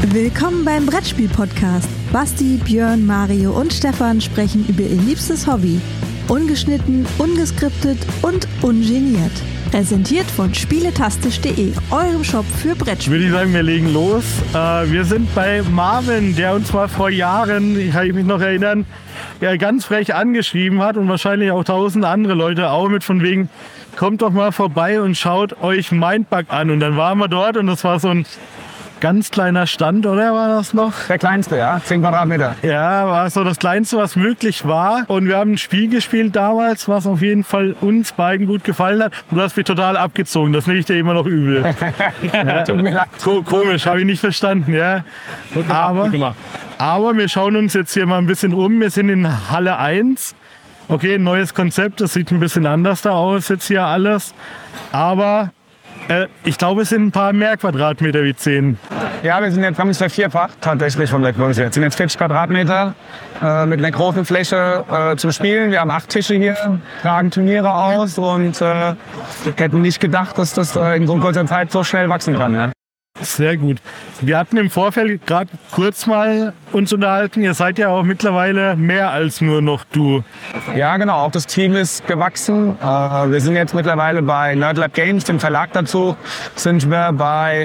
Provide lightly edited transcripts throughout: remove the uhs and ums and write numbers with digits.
Willkommen beim Brettspiel-Podcast. Basti, Björn, Mario und Stefan sprechen über ihr liebstes Hobby. Ungeschnitten, ungeskriptet und ungeniert. Präsentiert von spieletastisch.de, eurem Shop für Brettspiele. Würde ich sagen, wir legen los. Wir sind bei Marvin, der uns mal vor Jahren, kann ich mich noch erinnern, ja, ganz frech angeschrieben hat und wahrscheinlich auch tausende andere Leute auch mit von wegen, kommt doch mal vorbei und schaut euch Mindbug an. Und dann waren wir dort und das war so ein ganz kleiner Stand, oder war das noch? Der kleinste, ja, 10 Quadratmeter. Ja, war so das Kleinste, was möglich war. Und wir haben ein Spiel gespielt damals, was auf jeden Fall uns beiden gut gefallen hat. Und du hast mich total abgezogen, das nehme ich dir immer noch übel. Ja. Tut mir leid. Komisch, habe ich nicht verstanden, ja. Aber wir schauen uns jetzt hier mal ein bisschen um. Wir sind in Halle 1. Okay, ein neues Konzept, das sieht ein bisschen anders da aus jetzt hier alles. Aber ich glaube, es sind ein paar mehr Quadratmeter wie 10. Ja, wir haben uns vervierfacht tatsächlich von der Größe. Jetzt sind jetzt 40 Quadratmeter mit einer großen Fläche zum Spielen. Wir haben 8 Tische hier, tragen Turniere aus und hätten nicht gedacht, dass das in so kurzer Zeit so schnell wachsen kann. Ja. Sehr gut. Wir hatten im Vorfeld gerade kurz mal uns unterhalten. Ihr seid ja auch mittlerweile mehr als nur noch du. Ja, genau. Auch das Team ist gewachsen. Wir sind jetzt mittlerweile bei Nerdlab Games, dem Verlag dazu, sind wir bei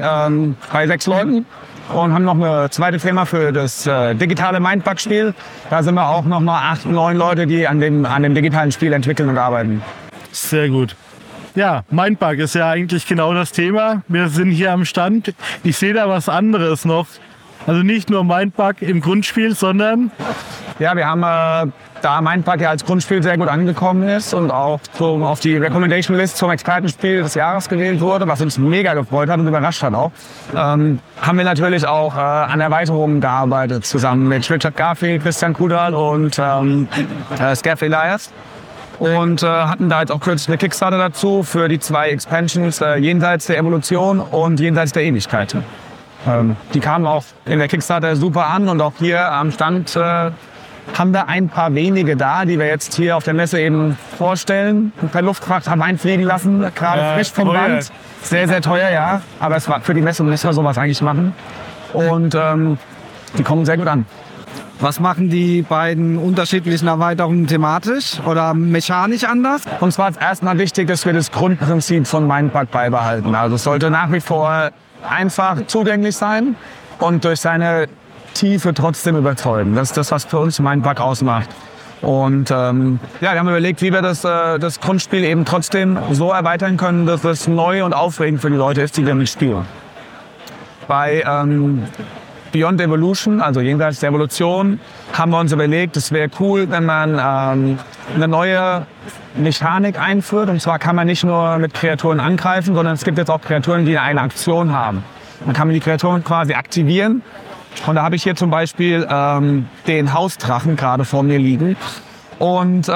6 Leuten und haben noch eine zweite Firma für das digitale Mindbug-Spiel. Da sind wir auch noch mal 8, 9 Leute, die an dem digitalen Spiel entwickeln und arbeiten. Sehr gut. Ja, Mindbug ist ja eigentlich genau das Thema. Wir sind hier am Stand. Ich sehe da was anderes noch. Also nicht nur Mindbug im Grundspiel, sondern... Ja, wir haben, da Mindbug ja als Grundspiel sehr gut angekommen ist und auch so auf die Recommendation List zum Expertenspiel des Jahres gewählt wurde, was uns mega gefreut hat und überrascht hat auch, haben wir natürlich auch an Erweiterungen gearbeitet, zusammen mit Richard Garfield, Christian Kudal und Scaff Elias. Und hatten da jetzt auch kürzlich eine Kickstarter dazu für die 2 Expansions Jenseits der Evolution und Jenseits der Ewigkeit. Die kamen auch in der Kickstarter super an und auch hier am Stand haben wir ein paar wenige da, die wir jetzt hier auf der Messe eben vorstellen. Per Luftfracht haben einfliegen lassen, gerade frisch vom Band. Sehr, sehr teuer, ja. Aber es war für die Messe müssen wir sowas eigentlich machen. Und die kommen sehr gut an. Was machen die beiden unterschiedlichen Erweiterungen thematisch oder mechanisch anders? Und zwar ist erstmal wichtig, dass wir das Grundprinzip von Mindbug beibehalten. Also es sollte nach wie vor einfach zugänglich sein und durch seine Tiefe trotzdem überzeugen. Das ist das, was für uns Mindbug ausmacht. Und wir haben überlegt, wie wir das Grundspiel eben trotzdem so erweitern können, dass es neu und aufregend für die Leute ist, die damit spielen. Bei Beyond Evolution, also jenseits der Evolution, haben wir uns überlegt, es wäre cool, wenn man eine neue Mechanik einführt. Und zwar kann man nicht nur mit Kreaturen angreifen, sondern es gibt jetzt auch Kreaturen, die eine Aktion haben. Dann kann man die Kreaturen quasi aktivieren. Und da habe ich hier zum Beispiel den Hausdrachen gerade vor mir liegen. Und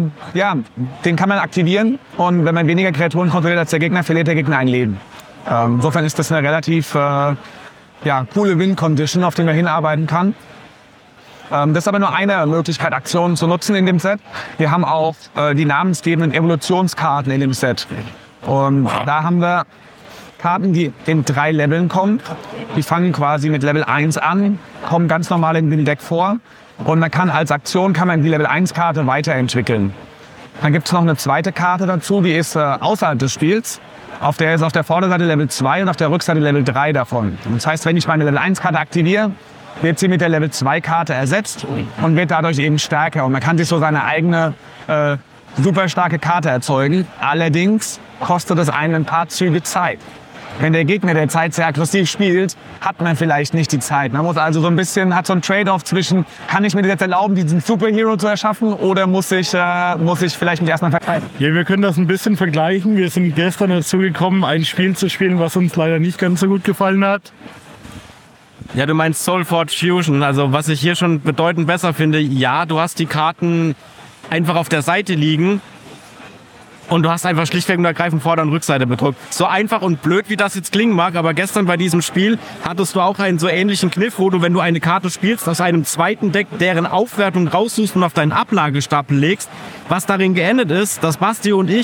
den kann man aktivieren. Und wenn man weniger Kreaturen kontrolliert als der Gegner, verliert der Gegner ein Leben. Insofern ist das eine relativ coole Win-Condition, auf die man hinarbeiten kann. Das ist aber nur eine Möglichkeit, Aktionen zu nutzen in dem Set. Wir haben auch die namensgebenden Evolutionskarten in dem Set. Und da haben wir Karten, die in 3 Leveln kommen. Die fangen quasi mit Level 1 an, kommen ganz normal in dem Deck vor. Und man kann als Aktion die Level 1 Karte weiterentwickeln. Dann gibt es noch eine zweite Karte dazu, die ist außerhalb des Spiels. Auf der ist auf der Vorderseite Level 2 und auf der Rückseite Level 3 davon. Das heißt, wenn ich meine Level 1 Karte aktiviere, wird sie mit der Level 2 Karte ersetzt und wird dadurch eben stärker. Und man kann sich so seine eigene super starke Karte erzeugen. Allerdings kostet es einen ein paar Züge Zeit. Wenn der Gegner derzeit sehr aggressiv spielt, hat man vielleicht nicht die Zeit. Man muss also so ein Trade-off zwischen, kann ich mir jetzt erlauben, diesen Superhero zu erschaffen oder muss ich vielleicht mich erstmal verteidigen? Ja, wir können das ein bisschen vergleichen. Wir sind gestern dazu gekommen, ein Spiel zu spielen, was uns leider nicht ganz so gut gefallen hat. Ja, du meinst Soulforge Fusion. Also was ich hier schon bedeutend besser finde, ja, du hast die Karten einfach auf der Seite liegen. Und du hast einfach schlichtweg und ergreifend Vorder- und Rückseite bedrückt. So einfach und blöd, wie das jetzt klingen mag, aber gestern bei diesem Spiel hattest du auch einen so ähnlichen Kniff, wo du, wenn du eine Karte spielst, aus einem zweiten Deck deren Aufwertung raussuchst und auf deinen Ablagestapel legst. Was darin geendet ist, dass Basti und ich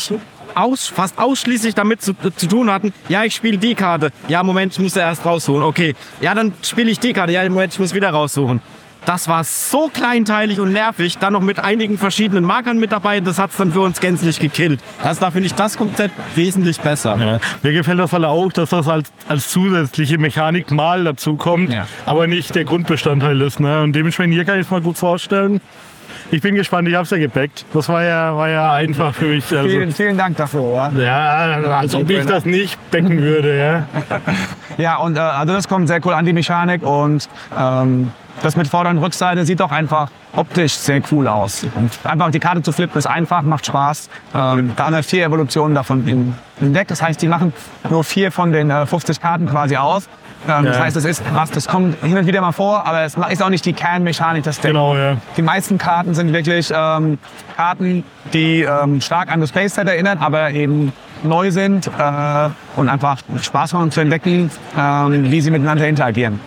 fast ausschließlich damit zu tun hatten, ja, ich spiele die Karte, ja, Moment, ich muss ja erst raussuchen, okay, ja, dann spiele ich die Karte, ja, Moment, ich muss wieder raussuchen. Das war so kleinteilig und nervig, dann noch mit einigen verschiedenen Markern mit dabei, das hat es dann für uns gänzlich gekillt. Also da finde ich das Konzept wesentlich besser. Ja. Mir gefällt das halt auch, dass das als zusätzliche Mechanik mal dazu kommt, aber nicht der Grundbestandteil ist. Ne? Und dementsprechend hier kann ich es mal gut vorstellen. Ich bin gespannt, ich habe es ja gebackt. Das war ja einfach für mich. Also, vielen Dank dafür. Ja, als ob ich das nicht backen würde. Ja, ja und also das kommt sehr cool an, die Mechanik. Und das mit Vorder- und Rückseite sieht doch einfach optisch sehr cool aus. Und einfach die Karte zu flippen ist einfach, macht Spaß. Da haben wir 4 Evolutionen davon im Deck. Das heißt, die machen nur 4 von den 50 Karten quasi aus. Das heißt, das kommt hin und wieder mal vor, aber es ist auch nicht die Kernmechanik des Decks. genau, ja. Die meisten Karten sind wirklich Karten, die stark an das Playset erinnern, aber eben neu sind und einfach Spaß machen zu entdecken, wie sie miteinander interagieren.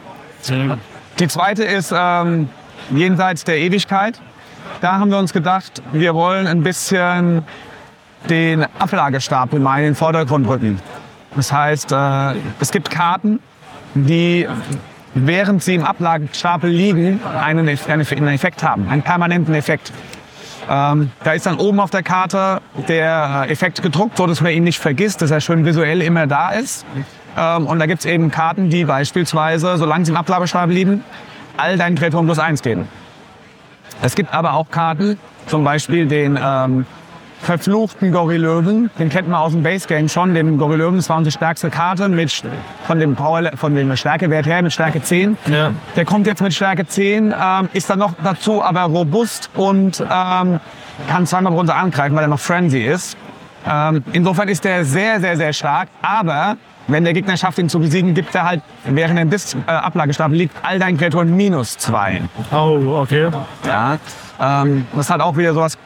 Die zweite ist jenseits der Ewigkeit. Da haben wir uns gedacht, wir wollen ein bisschen den Ablagestapel mal in den Vordergrund rücken. Das heißt, es gibt Karten, die, während sie im Ablagestapel liegen, einen Effekt haben, einen permanenten Effekt. Da ist dann oben auf der Karte der Effekt gedruckt, so dass man ihn nicht vergisst, dass er schön visuell immer da ist. Und da gibt es eben Karten, die beispielsweise, solange sie im Ablagestapel liegen, all deinen Kreaturen +1 geben. Es gibt aber auch Karten, zum Beispiel den verfluchten Gorillöwen, den kennt man aus dem Base Game schon. Den Gorillöwen, das war unsere stärkste Karte von dem Stärkewert her mit Stärke 10. Ja. Der kommt jetzt mit Stärke 10, ist dann noch dazu aber robust und kann zweimal runter angreifen, weil er noch Frenzy ist. Insofern ist der sehr, sehr, sehr stark, aber wenn der Gegner schafft, ihn zu besiegen, gibt er halt, während er im Ablagestapel liegt, all deinen Kreaturen -2. Oh, okay. Ja, das hat auch wieder sowas.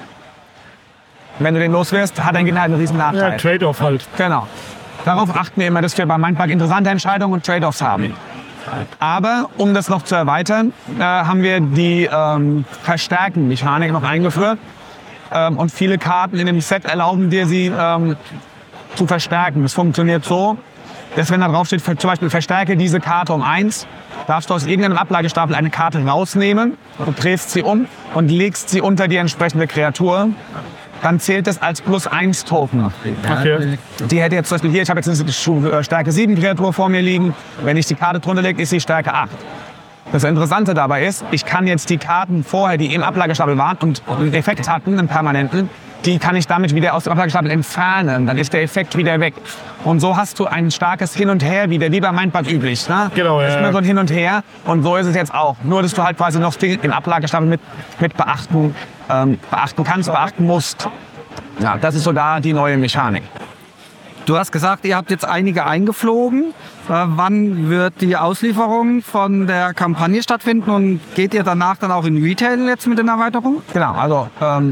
Wenn du den loswirst, hat dein Gegner halt einen riesen Nachteil. Ja, Trade-off halt. Genau. Darauf achten wir immer, dass wir bei Mindpark interessante Entscheidungen und Trade-offs haben. Aber um das noch zu erweitern, haben wir die Verstärken-Mechanik noch eingeführt. Und viele Karten in dem Set erlauben dir, sie zu verstärken. Das funktioniert so, dass wenn da drauf steht, zum Beispiel verstärke diese Karte um 1, darfst du aus irgendeinem Ablagestapel eine Karte rausnehmen, du drehst sie um und legst sie unter die entsprechende Kreatur. Dann zählt das als +1 Token. Okay. Die hätte jetzt zum Beispiel hier, ich habe jetzt eine Stärke 7 Kreatur vor mir liegen. Wenn ich die Karte drunter lege, ist sie Stärke 8. Das Interessante dabei ist, ich kann jetzt die Karten vorher, die im Ablagestapel waren und einen Effekt hatten, einen permanenten, die kann ich damit wieder aus dem Ablagestapel entfernen. Dann ist der Effekt wieder weg. Und so hast du ein starkes Hin und Her wieder, wie bei Mindpark üblich. Ne? Genau, ja. Das ist immer so ein Hin und Her. Und so ist es jetzt auch. Nur, dass du halt quasi noch den Ablagestapel mit beachten kannst, beachten musst. Ja, das ist so da die neue Mechanik. Du hast gesagt, ihr habt jetzt einige eingeflogen. Wann wird die Auslieferung von der Kampagne stattfinden und geht ihr danach dann auch in Retail jetzt mit den Erweiterungen? Genau, also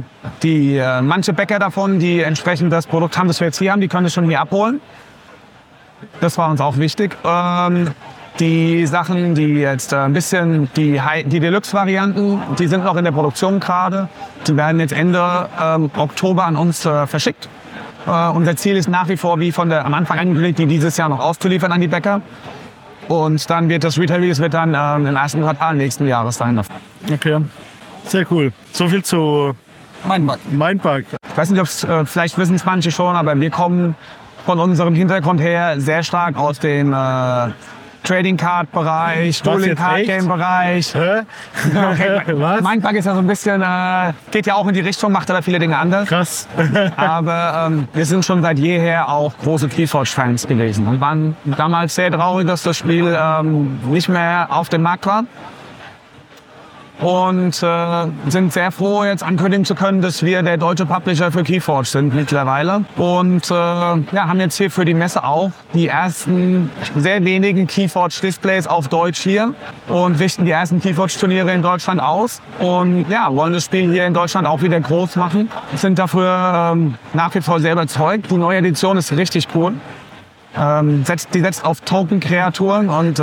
manche Bäcker davon, die entsprechend das Produkt haben, das wir jetzt hier haben, die können es schon hier abholen. Das war uns auch wichtig. Die Sachen, die jetzt ein bisschen, die Deluxe-Varianten, die sind noch in der Produktion gerade. Die werden jetzt Ende Oktober an uns verschickt. Unser Ziel ist nach wie vor, wie am Anfang angekündigt, die dieses Jahr noch auszuliefern an die Bäcker. Und dann wird das Retail-Release im ersten Quartal nächsten Jahres sein. Okay, sehr cool. So viel zu Mindpark. Ich weiß nicht, ob es vielleicht wissen es manche schon, aber wir kommen von unserem Hintergrund her sehr stark aus dem Trading Card Bereich, Dueling Card Game Bereich. Was? Mindpark ist ja so ein bisschen, geht ja auch in die Richtung, macht aber viele Dinge anders. Krass. Aber wir sind schon seit jeher auch große Keyforge-Fans gewesen und waren damals sehr traurig, dass das Spiel nicht mehr auf dem Markt war. Und sind sehr froh, jetzt ankündigen zu können, dass wir der deutsche Publisher für Keyforge sind mittlerweile. Und haben jetzt hier für die Messe auch die ersten sehr wenigen Keyforge-Displays auf Deutsch hier und richten die ersten Keyforge-Turniere in Deutschland aus. Und wollen das Spiel hier in Deutschland auch wieder groß machen. Sind dafür nach wie vor sehr überzeugt. Die neue Edition ist richtig cool. die setzt auf Token-Kreaturen und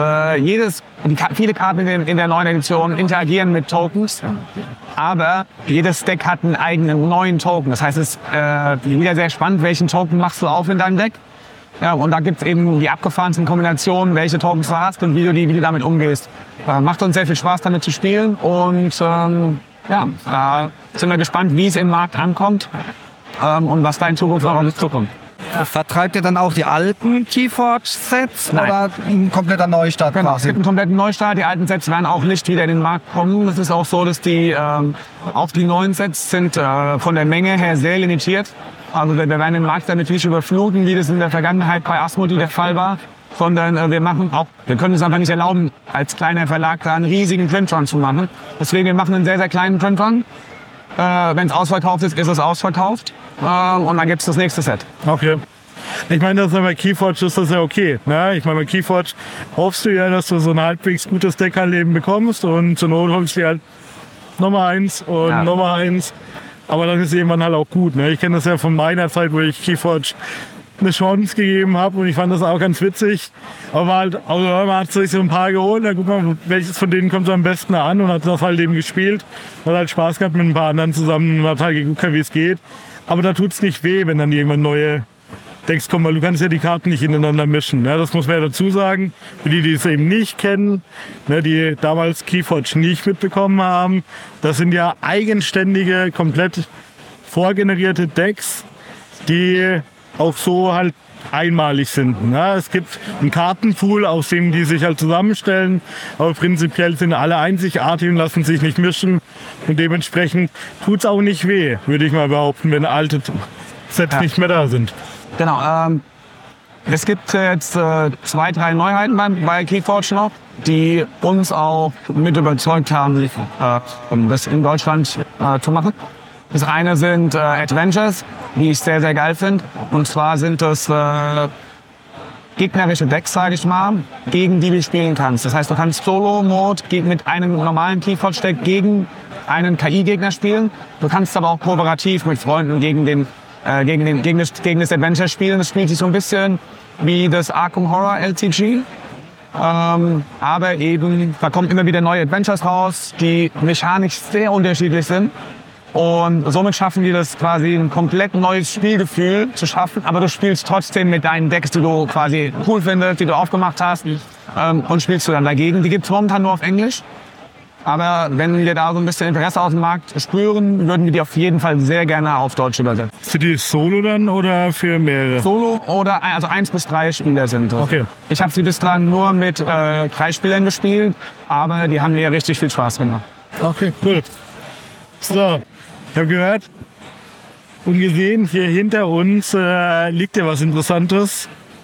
viele Karten in der neuen Edition interagieren mit Tokens, aber jedes Deck hat einen eigenen neuen Token. Das heißt, es ist wieder sehr spannend, welchen Token machst du auf in deinem Deck. Ja, und da gibt es eben die abgefahrensten Kombinationen, welche Tokens du hast und wie du damit umgehst. Macht uns sehr viel Spaß, damit zu spielen und sind wir gespannt, wie es im Markt ankommt und was da in Zukunft noch auf uns zukommt. Vertreibt ihr dann auch die alten Keyforge-Sets oder ein kompletter Neustart? Genau, es gibt einen kompletten Neustart. Die alten Sets werden auch nicht wieder in den Markt kommen. Es ist auch so, dass auch die neuen Sets sind von der Menge her sehr limitiert. Also wir werden den Markt damit nicht überfluten, wie das in der Vergangenheit bei Asmodee der Fall war. Sondern wir können es einfach nicht erlauben, als kleiner Verlag da einen riesigen Printrun zu machen. Deswegen wir machen einen sehr, sehr kleinen Printrun. Wenn es ausverkauft ist, ist es ausverkauft. Und dann gibt es das nächste Set. Okay. Ich meine, bei Keyforge ist das ja okay. Ne? Ich meine, bei Keyforge hoffst du ja, dass du so ein halbwegs gutes Deckerleben bekommst und zur Not holst du halt Nummer 1 und Nummer 1. Aber dann ist irgendwann halt auch gut. Ne? Ich kenne das ja von meiner Zeit, wo ich Keyforge eine Chance gegeben habe und ich fand das auch ganz witzig. Aber man hat sich so ein paar geholt, dann guckt man, welches von denen kommt so am besten an und hat das halt eben gespielt. Hat halt Spaß gehabt mit ein paar anderen zusammen und hat halt geguckt, wie es geht. Aber da tut es nicht weh, wenn dann irgendwann neue Decks kommen, weil du kannst ja die Karten nicht ineinander mischen. Ne? Das muss man ja dazu sagen. Für die es eben nicht kennen, ne, die damals Keyforge nicht mitbekommen haben, das sind ja eigenständige, komplett vorgenerierte Decks, die auch so halt einmalig sind. Ne? Es gibt einen Kartenpool, aus dem die sich halt zusammenstellen, aber prinzipiell sind alle einzigartig und lassen sich nicht mischen. Und dementsprechend tut es auch nicht weh, würde ich mal behaupten, wenn alte Sets nicht mehr da sind. Genau. Es gibt jetzt 2, 3 Neuheiten bei Keyforge noch, die uns auch mit überzeugt haben, das in Deutschland zu machen. Das eine sind Adventures, die ich sehr, sehr geil finde. Und zwar sind das gegnerische Decks, sage ich mal, gegen die du spielen kannst. Das heißt, du kannst Solo-Mode mit einem normalen Keyforge-Deck gegen einen KI-Gegner spielen. Du kannst aber auch kooperativ mit Freunden gegen das Adventure spielen. Das spielt sich so ein bisschen wie das Arkham Horror LCG. Aber eben, da kommen immer wieder neue Adventures raus, die mechanisch sehr unterschiedlich sind. Und somit schaffen die das quasi ein komplett neues Spielgefühl zu schaffen, aber du spielst trotzdem mit deinen Decks, die du quasi cool findest, die du aufgemacht hast, und spielst du dann dagegen. Die gibt es momentan nur auf Englisch, aber wenn wir da so ein bisschen Interesse aus dem Markt spüren, würden wir die auf jeden Fall sehr gerne auf Deutsch übersetzen. Für die Solo dann oder für mehrere? Solo oder also 1 bis 3 Spieler sind das. Okay. Ich habe sie bislang nur mit 3 Spielern gespielt, aber die haben mir richtig viel Spaß gemacht. Okay, cool. So. Ich habe gehört und gesehen, hier hinter uns liegt ja was Interessantes.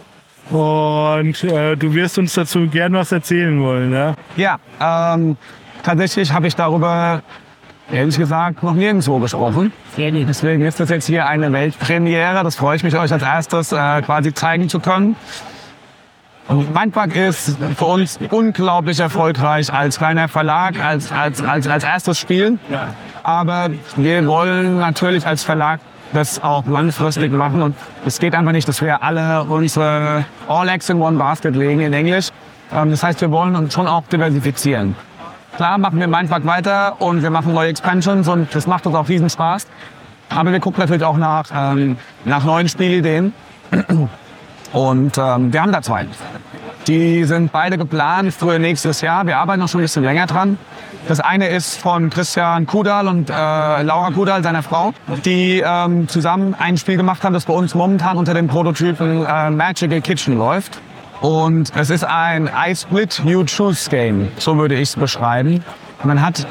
Und du wirst uns dazu gern was erzählen wollen, ja? Ja, tatsächlich habe ich darüber, ehrlich gesagt, noch nirgendwo gesprochen. Deswegen ist das jetzt hier eine Weltpremiere. Das freue ich mich, euch als erstes quasi zeigen zu können. Mindfuck ist für uns unglaublich erfolgreich als kleiner Verlag, als erstes Spiel. Aber wir wollen natürlich als Verlag das auch langfristig machen. Und es geht einfach nicht, dass wir alle unsere All Eggs in One Basket legen in Englisch. Das heißt, wir wollen uns schon auch diversifizieren. Klar machen wir Mindfuck weiter und wir machen neue Expansions und das macht uns auch riesen Spaß. Aber wir gucken natürlich auch nach neuen Spielideen. Und wir haben da 2. Die sind beide geplant für nächstes Jahr. Wir arbeiten noch schon ein bisschen länger dran. Das eine ist von Christian Kudal und Laura Kudal, seiner Frau, die zusammen ein Spiel gemacht haben, das bei uns momentan unter dem Prototypen Magical Kitchen läuft. Und es ist ein I Split, You Choose Game, so würde ich es beschreiben. Man hat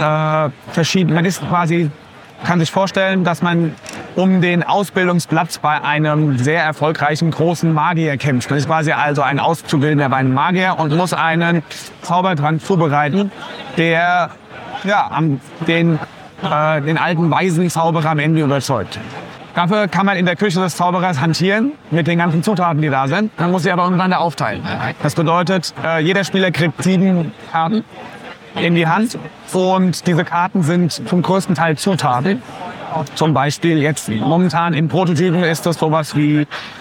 kann sich vorstellen, dass man um den Ausbildungsplatz bei einem sehr erfolgreichen großen Magier kämpft. Man ist quasi also ein Auszubildender bei einem Magier und muss einen Zaubertrank zubereiten, der den alten weisen Zauberer am Ende überzeugt. Dafür kann man in der Küche des Zauberers hantieren mit den ganzen Zutaten, die da sind. Man muss sie aber untereinander aufteilen. Das bedeutet, jeder Spieler kriegt 7 Karten in die Hand und diese Karten sind zum größten Teil Zutaten. Zum Beispiel jetzt momentan im Prototypen ist das sowas wie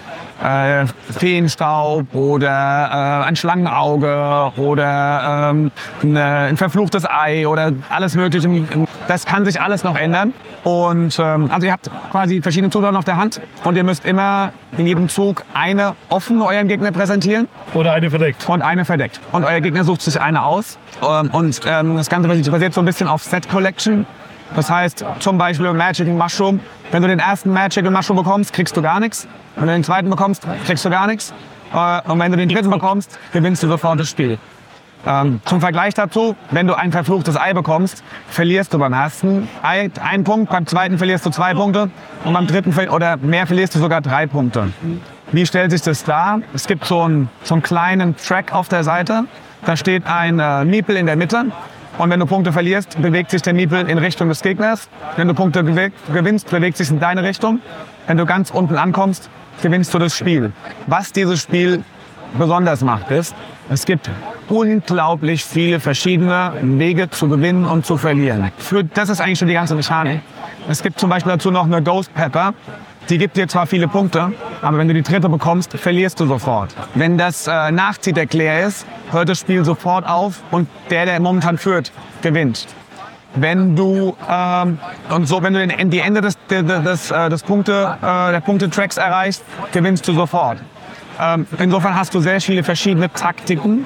Feenstaub oder ein Schlangenauge oder ein verfluchtes Ei oder alles Mögliche. Das kann sich alles noch ändern. Und also ihr habt quasi verschiedene Zutaten auf der Hand und ihr müsst immer in jedem Zug eine offen eurem Gegner präsentieren. Oder eine verdeckt. Und eine verdeckt. Und euer Gegner sucht sich eine aus. Und das Ganze basiert so ein bisschen auf Set Collection. Das heißt zum Beispiel Magic Mushroom. Wenn du den ersten Magic Mushroom bekommst, kriegst du gar nichts. Wenn du den zweiten bekommst, kriegst du gar nichts. Und wenn du den dritten bekommst, gewinnst du sofort das Spiel. Zum Vergleich dazu, wenn du ein verfluchtes Ei bekommst, verlierst du beim ersten Ei 1 Punkt, beim zweiten verlierst du 2 Punkte und beim dritten oder mehr verlierst du sogar 3 Punkte. Wie stellt sich das dar? Es gibt so einen kleinen Track auf der Seite. Da steht ein Meeple in der Mitte. Und wenn du Punkte verlierst, bewegt sich der Meeple in Richtung des Gegners. Wenn du Punkte gewinnst, bewegt sich in deine Richtung. Wenn du ganz unten ankommst, gewinnst du das Spiel. Was dieses Spiel besonders macht, ist, es gibt unglaublich viele verschiedene Wege zu gewinnen und zu verlieren. Das ist eigentlich schon die ganze Mechanik. Es gibt zum Beispiel dazu noch eine Ghost Pepper. Die gibt dir zwar viele Punkte, aber wenn du die dritte bekommst, verlierst du sofort. Wenn das Nachziehteck leer ist, hört das Spiel sofort auf und der momentan führt, gewinnt. Wenn du die Ende der Punktetracks erreichst, gewinnst du sofort. Insofern hast du sehr viele verschiedene Taktiken.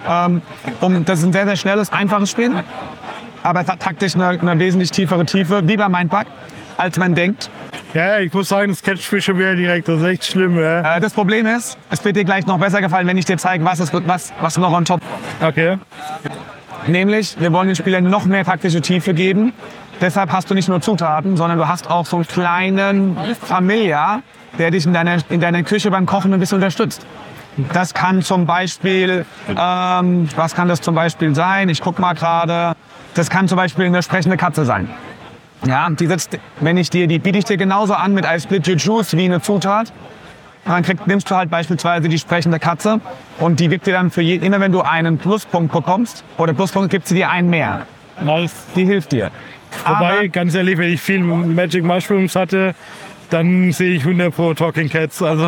Das ist ein sehr, sehr schnelles, einfaches Spiel, aber es hat taktisch eine wesentlich tiefere Tiefe, wie bei Mindbug, als man denkt. Ja, ich muss sagen, das catcht mich schon wieder direkt. Das ist echt schlimm. Ja. Das Problem ist, es wird dir gleich noch besser gefallen, wenn ich dir zeige, was noch on top. Okay. Nämlich, wir wollen den Spielern noch mehr taktische Tiefe geben. Deshalb hast du nicht nur Zutaten, sondern du hast auch so einen kleinen Familiar, der dich in deiner Küche beim Kochen ein bisschen unterstützt. Das kann zum Beispiel, was kann das zum Beispiel sein? Ich guck mal gerade. Das kann zum Beispiel eine sprechende Katze sein. Ja, die biete ich dir genauso an mit I Split Your Juice wie eine Zutat. Und dann nimmst du halt beispielsweise die sprechende Katze und die gibt dir dann immer wenn du einen Pluspunkt bekommst oder Pluspunkt, gibt sie dir einen mehr. Nice. Die hilft dir. Wobei, ganz ehrlich, wenn ich viel Magic Mushrooms hatte, dann sehe ich 100 pro Talking Cats. Also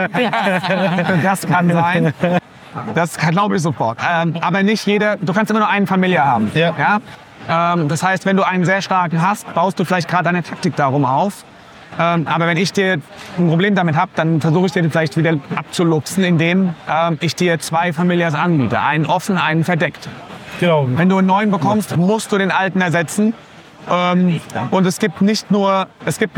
das kann sein. Das glaube ich sofort. Aber nicht jeder, du kannst immer nur einen Familiar haben. Ja? Das heißt, wenn du einen sehr starken hast, baust du vielleicht gerade deine Taktik darum auf. Aber wenn ich dir ein Problem damit habe, dann versuche ich dir vielleicht wieder abzulupsen, indem ich dir 2 Familiars anbiete. Einen offen, einen verdeckt. Genau. Wenn du einen neuen bekommst, musst du den alten ersetzen. Und es gibt nicht nur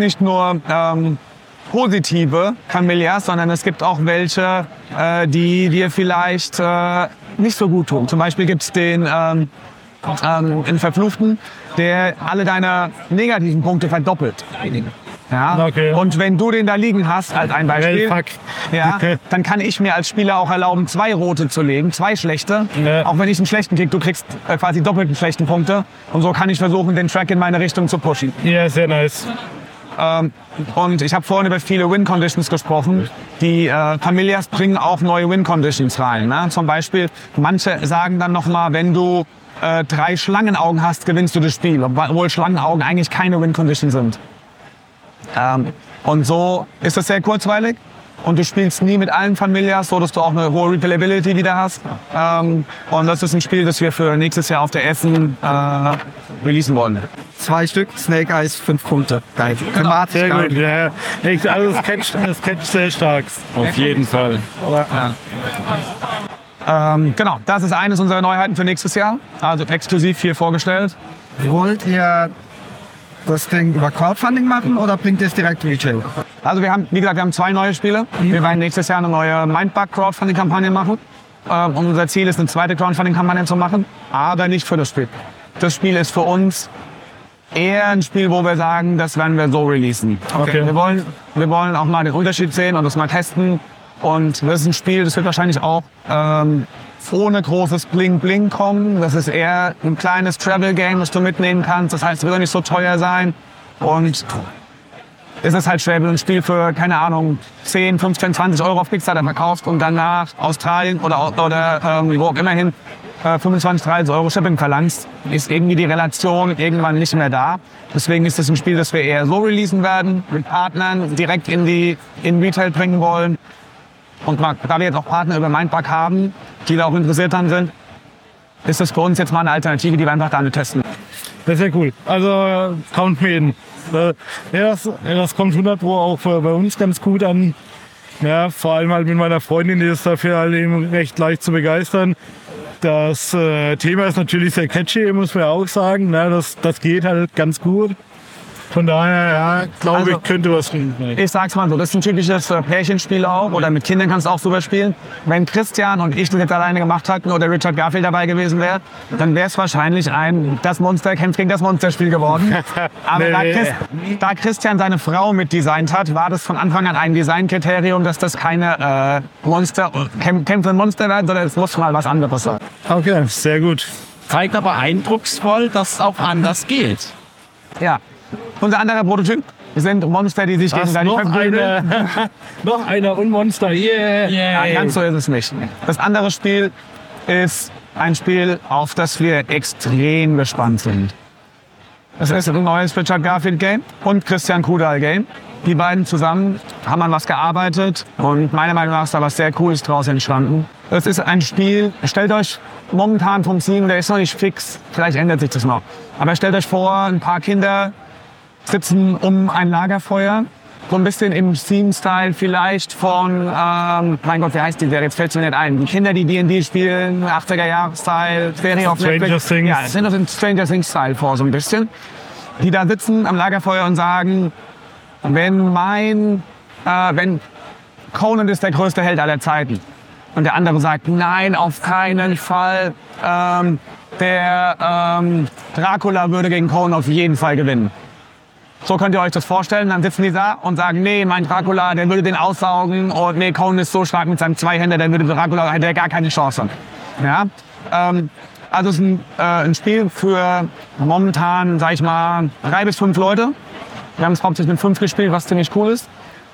positive Familiars, sondern es gibt auch welche, die dir vielleicht nicht so gut tun. Zum Beispiel gibt es den Verfluchten, der alle deine negativen Punkte verdoppelt. Ja? Okay. Und wenn du den da liegen hast, als ein Beispiel, ja, dann kann ich mir als Spieler auch erlauben, 2 rote zu legen, 2 schlechte. Ja. Auch wenn ich einen schlechten kriege, du kriegst quasi doppelt schlechten Punkte. Und so kann ich versuchen, den Track in meine Richtung zu pushen. Ja, sehr nice. Und ich habe vorhin über viele Win-Conditions gesprochen. Die Familiars bringen auch neue Win-Conditions rein. Ne? Zum Beispiel, manche sagen dann nochmal, wenn du 3 Schlangenaugen hast, gewinnst du das Spiel. Obwohl Schlangenaugen eigentlich keine Win-Condition sind. Und so ist es sehr kurzweilig. Und du spielst nie mit allen Familiars, so dass du auch eine hohe Replayability wieder hast. Und das ist ein Spiel, das wir für nächstes Jahr auf der Essen releasen wollen. 2 Stück, Snake Eyes, 5 Punkte. Geil. Genau. Sehr gut, ja. Also das catcht sehr stark. Auf jeden Fall. Genau, das ist eines unserer Neuheiten für nächstes Jahr. Also exklusiv hier vorgestellt. Wollt ihr das Ding über Crowdfunding machen oder bringt ihr es direkt Retail? Also wir haben 2 neue Spiele. Wir werden nächstes Jahr eine neue Mindbug Crowdfunding-Kampagne machen. Und unser Ziel ist, eine zweite Crowdfunding-Kampagne zu machen, aber nicht für das Spiel. Das Spiel ist für uns eher ein Spiel, wo wir sagen, das werden wir so releasen. Okay. Wir wollen auch mal den Unterschied sehen und das mal testen. Und das ist ein Spiel, das wird wahrscheinlich auch ohne großes Bling-Bling kommen. Das ist eher ein kleines Travel-Game, das du mitnehmen kannst. Das heißt, es wird nicht so teuer sein. Und es ist halt schwer, wenn du ein Spiel für, keine Ahnung, 10, 15, 20 Euro auf Kickstarter verkaufst und danach Australien oder wo auch immer hin 25, 30 Euro Shipping verlangst, ist irgendwie die Relation irgendwann nicht mehr da. Deswegen ist das ein Spiel, das wir eher so releasen werden, mit Partnern direkt in Retail bringen wollen. Und da wir jetzt auch Partner über Mindbug haben, die da auch interessiert dran sind, ist das für uns jetzt mal eine Alternative, die wir einfach damit testen. Das ist ja cool. Also kommt mir hin. Das kommt 100 Pro auch bei uns ganz gut an. Ja, vor allem halt mit meiner Freundin, die ist dafür halt eben recht leicht zu begeistern. Das Thema ist natürlich sehr catchy, muss man ja auch sagen. Ja, das geht halt ganz gut. Von daher, ja, glaube ich, könnte was finden. Ich sag's mal so, das ist ein typisches Pärchenspiel auch. Oder mit Kindern kannst du auch drüber spielen. Wenn Christian und ich das jetzt alleine gemacht hätten oder Richard Garfield dabei gewesen wäre, dann wäre es wahrscheinlich ein Das Monster kämpft gegen das Monster-Spiel geworden. Aber da Christian seine Frau mitdesignt hat, war das von Anfang an ein Designkriterium, dass das keine Kämpfe Monster werden, sondern es muss mal was anderes sein. Okay, sehr gut. Zeigt aber eindrucksvoll, dass es auch anders geht. Ja. Unser anderer Prototyp sind Monster, die sich gegenseitig verprügeln. Noch einer und Monster, yeah. Nein, ganz so ist es nicht. Das andere Spiel ist ein Spiel, auf das wir extrem gespannt sind. Es ist ein neues Richard Garfield Game und Christian Kudal Game. Die beiden zusammen haben an was gearbeitet und meiner Meinung nach ist da was sehr Cooles draus entstanden. Es ist ein Spiel, stellt euch momentan vom Team, der ist noch nicht fix, vielleicht ändert sich das noch. Aber stellt euch vor, ein paar Kinder sitzen um ein Lagerfeuer, so ein bisschen im Theme-Style vielleicht von, mein Gott, wie heißt die Serie? Jetzt fällt es mir nicht ein. Die Kinder, die D&D spielen, 80er-Jahre-Style, Serie auf Netflix. Stranger Things. Ja, es sind das in Stranger Things-Style vor, so ein bisschen. Die da sitzen am Lagerfeuer und sagen, wenn Conan ist der größte Held aller Zeiten. Und der andere sagt, nein, auf keinen Fall. Dracula würde gegen Conan auf jeden Fall gewinnen. So könnt ihr euch das vorstellen. Dann sitzen die da und sagen, nee, mein Dracula, der würde den aussaugen. Und nee, Conan ist so stark mit seinem Zweihänder, der würde Dracula, hätte er gar keine Chance. Ja? Also es ist ein Spiel für momentan, sag ich mal, 3 bis 5 Leute. Wir haben es hauptsächlich mit 5 gespielt, was ziemlich cool ist.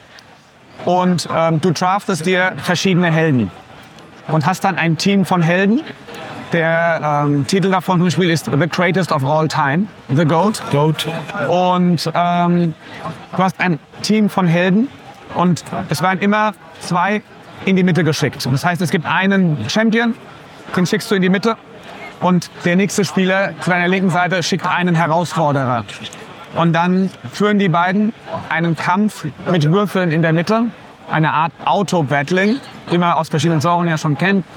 Und du draftest dir verschiedene Helden und hast dann ein Team von Helden. Der Titel davon zum Spiel ist The Greatest of All Time, The GOAT. Und du hast ein Team von Helden und es werden immer 2 in die Mitte geschickt. Das heißt, es gibt einen Champion, den schickst du in die Mitte und der nächste Spieler zu deiner linken Seite schickt einen Herausforderer. Und dann führen die beiden einen Kampf mit Würfeln in der Mitte, eine Art Auto-Battling, die man aus verschiedenen Genres ja schon kennt.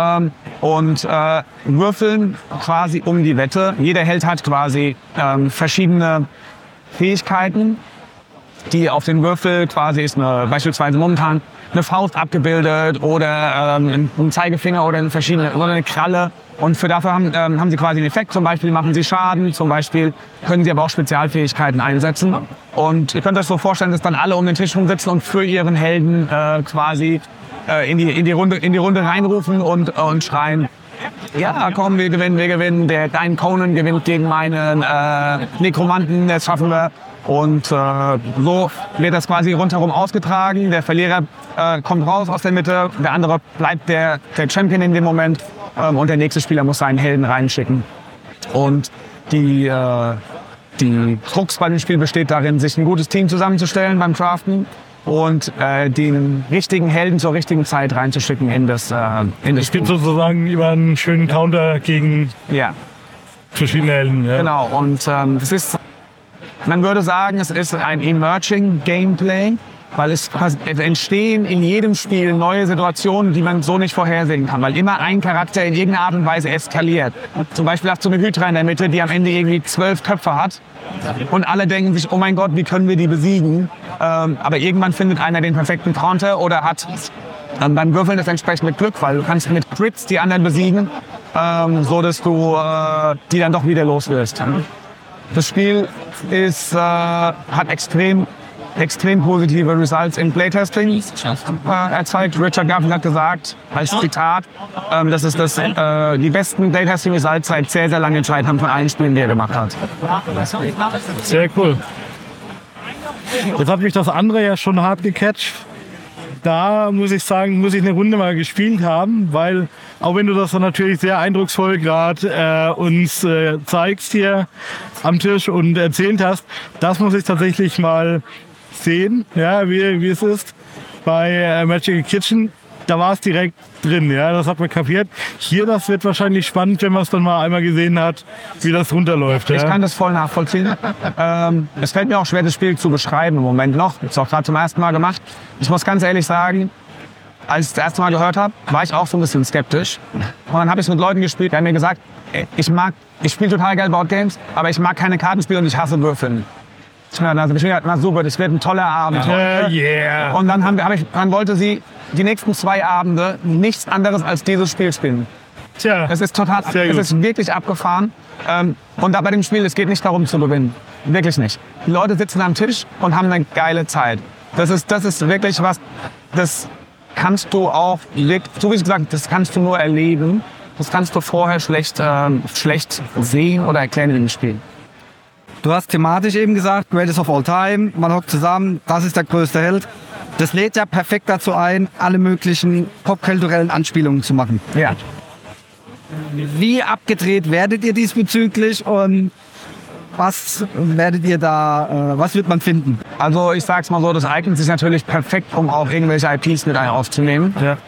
Und würfeln quasi um die Wette. Jeder Held hat quasi verschiedene Fähigkeiten, die auf den Würfel quasi ist beispielsweise momentan eine Faust abgebildet oder ein Zeigefinger oder eine Kralle. Und dafür haben sie quasi einen Effekt. Zum Beispiel machen sie Schaden, zum Beispiel können sie aber auch Spezialfähigkeiten einsetzen. Und ihr könnt euch so vorstellen, dass dann alle um den Tisch rumsitzen und für ihren Helden quasi in die Runde reinrufen und schreien, ja komm, wir gewinnen, dein Conan gewinnt gegen meinen Nekromanten, das schaffen wir. Und so wird das quasi rundherum ausgetragen. Der Verlierer kommt raus aus der Mitte, der andere bleibt der Champion in dem Moment und der nächste Spieler muss seinen Helden reinschicken. Und die Krux bei dem Spiel besteht darin, sich ein gutes Team zusammenzustellen beim Draften und den richtigen Helden zur richtigen Zeit reinzuschicken in das Es gibt sozusagen über einen schönen Counter gegen verschiedene Helden. Ja. Genau, und man würde sagen, es ist ein Emerging Gameplay, weil es entstehen in jedem Spiel neue Situationen, die man so nicht vorhersehen kann, weil immer ein Charakter in irgendeiner Art und Weise eskaliert. Zum Beispiel hast du eine Hydra in der Mitte, die am Ende irgendwie 12 Köpfe hat und alle denken sich, oh mein Gott, wie können wir die besiegen? Aber irgendwann findet einer den perfekten Counter oder hat beim Würfeln das entsprechende Glück, weil du kannst mit Crits die anderen besiegen, so dass du die dann doch wieder loswirst. Das Spiel hat extrem positive Results im Playtesting erzeigt. Richard Garfield hat gesagt, als Zitat, dass es die besten Playtesting-Results seit sehr, sehr langer Zeit haben von allen Spielen, die er gemacht hat. Sehr cool. Jetzt hat mich das andere ja schon hart gecatcht. Da muss ich sagen, muss ich eine Runde mal gespielt haben, weil auch wenn du das dann natürlich sehr eindrucksvoll gerade uns zeigst hier am Tisch und erzählt hast, das muss ich tatsächlich mal sehen, ja, wie es ist bei Magical Kitchen. da war es direkt drin, ja, das hat man kapiert. Hier, das wird wahrscheinlich spannend, wenn man es dann mal einmal gesehen hat, wie das runterläuft. Ja. Ich kann das voll nachvollziehen. Es fällt mir auch schwer, das Spiel zu beschreiben im Moment noch. Ich habe es auch gerade zum ersten Mal gemacht. Ich muss ganz ehrlich sagen, als ich das erste Mal gehört habe, war ich auch so ein bisschen skeptisch. Und dann habe ich mit Leuten gespielt, die haben mir gesagt, ich spiele total gerne Boardgames, aber ich mag keine Kartenspiele und ich hasse Würfeln. Ich habe gedacht, na super, das wird ein toller Abend. Yeah. Und dann wollte sie die nächsten 2 Abende nichts anderes als dieses Spiel spielen. Tja, Es ist wirklich abgefahren. Und da bei dem Spiel, es geht nicht darum zu gewinnen. Wirklich nicht. Die Leute sitzen am Tisch und haben eine geile Zeit. Das ist wirklich was, das kannst du auch, so wie ich gesagt, das kannst du nur erleben. Das kannst du vorher schlecht sehen oder erklären in dem Spiel. Du hast thematisch eben gesagt, Greatest of All Time, man hockt zusammen, das ist der größte Held. Das lädt ja perfekt dazu ein, alle möglichen popkulturellen Anspielungen zu machen. Ja. Wie abgedreht werdet ihr diesbezüglich und was wird man finden? Also ich sag's mal so, das eignet sich natürlich perfekt, um auch irgendwelche IPs mit aufzunehmen. Ja.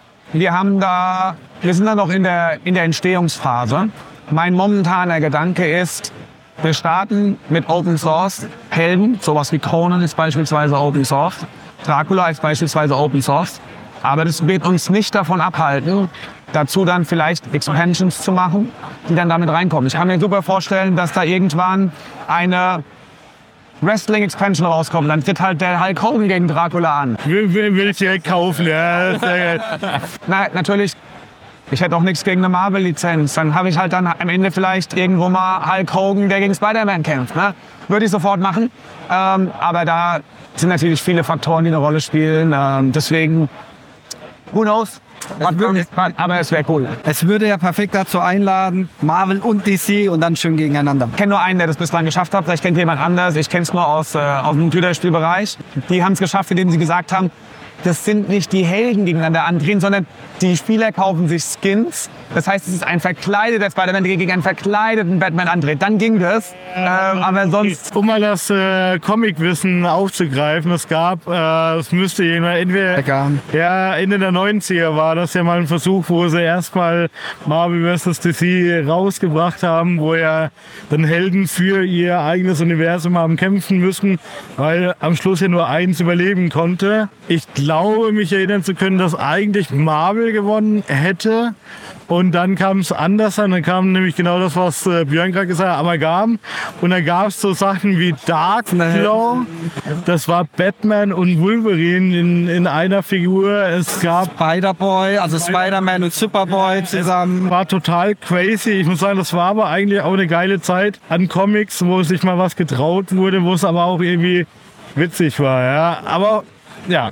Wir sind da noch in der Entstehungsphase. Mein momentaner Gedanke ist, wir starten mit Open Source Helden, sowas wie Conan ist beispielsweise Open Source, Dracula ist beispielsweise Open Source, aber das wird uns nicht davon abhalten, dazu dann vielleicht Expansions zu machen, die dann damit reinkommen. Ich kann mir super vorstellen, dass da irgendwann eine Wrestling-Expansion rauskommt, dann tritt halt der Hulk Hogan gegen Dracula an. Will ich direkt kaufen, ja. Sehr geil. Na, natürlich, ich hätte auch nichts gegen eine Marvel-Lizenz. Dann habe ich halt dann am Ende vielleicht irgendwo mal Hulk Hogan, der gegen Spider-Man kämpft. Ne? Würde ich sofort machen. Aber da sind natürlich viele Faktoren, die eine Rolle spielen. Deswegen, who knows? Aber es wäre cool. Es würde ja perfekt dazu einladen, Marvel und DC und dann schön gegeneinander. Ich kenne nur einen, der das bislang geschafft hat. Vielleicht kennt jemand anders. Ich kenne es nur aus dem Computerspielbereich. Die haben es geschafft, indem sie gesagt haben, das sind nicht die Helden gegeneinander antreten, sondern die Spieler kaufen sich Skins. Das heißt, es ist ein verkleideter Spider-Man, der gegen einen verkleideten Batman antritt. Dann ging das. Aber sonst... Um mal das Comicwissen aufzugreifen, es müsste entweder Ende der 90er war das ja mal ein Versuch, wo sie erstmal Marvel vs. DC rausgebracht haben, wo ja dann Helden für ihr eigenes Universum haben kämpfen müssen, weil am Schluss ja nur eins überleben konnte. Ich glaube, mich erinnern zu können, dass eigentlich Marvel gewonnen hätte. Und dann kam es anders an. Dann kam nämlich genau das, was Björn gerade gesagt hat, Amalgam. Und dann gab es so Sachen wie Darkclaw. Das war Batman und Wolverine in einer Figur. Es gab Spider-Boy, also Spider-Man und Superboy zusammen. War total crazy. Ich muss sagen, das war aber eigentlich auch eine geile Zeit an Comics, wo sich mal was getraut wurde, wo es aber auch irgendwie witzig war. Ja. Aber ja.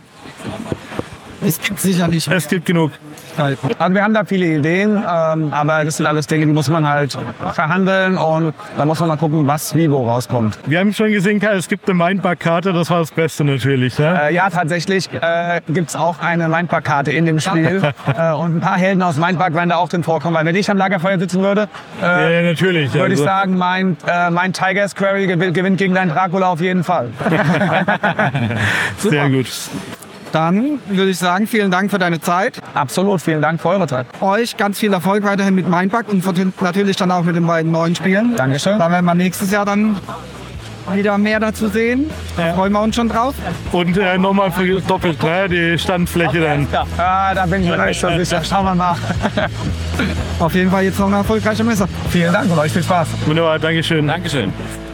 Es gibt sicherlich. Es gibt genug. Also wir haben da viele Ideen, aber das sind alles Dinge, die muss man halt verhandeln und dann muss man mal gucken, was wie wo rauskommt. Wir haben schon gesehen, es gibt eine Mindbug-Karte, das war das Beste natürlich. Ne? Ja, tatsächlich gibt es auch eine Mindbug-Karte in dem Spiel und ein paar Helden aus Mindbug werden da auch drin vorkommen, weil wenn ich am Lagerfeuer sitzen würde, ja, natürlich. Würde ich sagen, mein Tiger's Quarry gewinnt gegen deinen Dracula auf jeden Fall. Sehr gut. Dann würde ich sagen, vielen Dank für deine Zeit. Absolut, vielen Dank für eure Zeit. Euch ganz viel Erfolg weiterhin mit Mindbug und natürlich dann auch mit den beiden neuen Spielen. Dankeschön. Da werden wir nächstes Jahr dann wieder mehr dazu sehen. Da freuen wir uns schon drauf. Und nochmal für doppelt die Standfläche dann. Ja, da bin ich mir nicht so sicher. Schauen wir mal. Auf jeden Fall jetzt noch eine erfolgreiche Messe. Vielen Dank und euch viel Spaß. Wunderbar, Dankeschön. Dankeschön.